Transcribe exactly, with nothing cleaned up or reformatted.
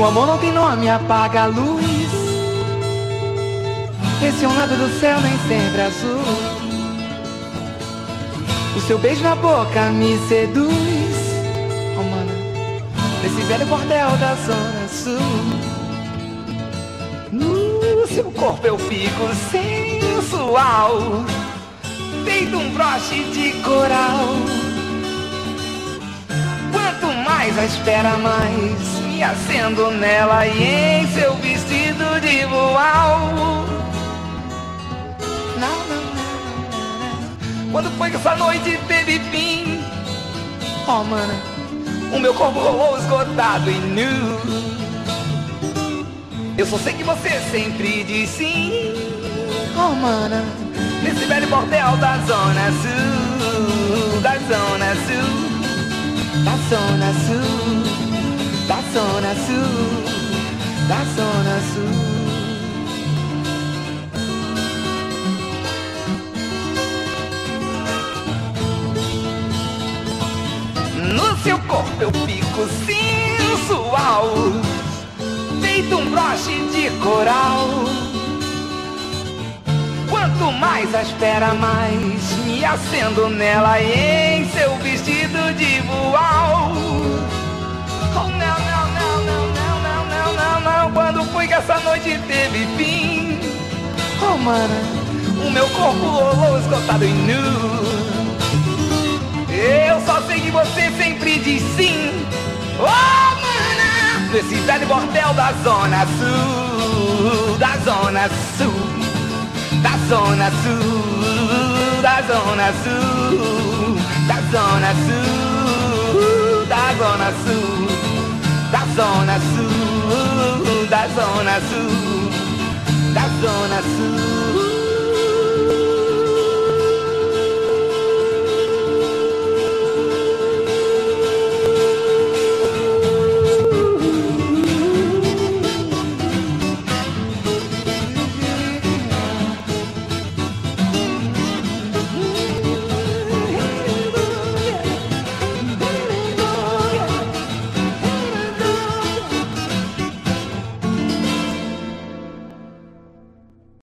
O amor não tem nome, apaga a luz. Esse é um lado do céu nem sempre azul. O seu beijo na boca me seduz. Oh, mana, nesse velho bordel da zona sul. No seu corpo eu fico sensual, feito um broche de coral. Quanto mais a espera, mais me acendo nela e em seu vestido de voal. Não, não, não, não. Quando foi que essa noite teve fim? Oh, mana, o meu corpo rolou esgotado e nu. Eu só sei que você sempre diz sim. Oh, mana, nesse velho bordel da zona sul, da zona sul, da zona sul, da zona sul, da zona sul. No seu corpo eu fico sensual, feito um broche de coral. Quanto mais a espera, mais me acendo nela e em seu vestido de voal. Oh, não, não, não, não, não, não, não, não, não. Quando foi que essa noite teve fim? Oh, mana, o meu corpo rolou esgotado e nu. Eu só sei que você sempre diz sim. Oh, mana, nesse velho bordel da zona sul, da zona sul, da zona sul, da zona sul, da zona sul, da zona sul, da zona sul, da zona sul, da zona sul.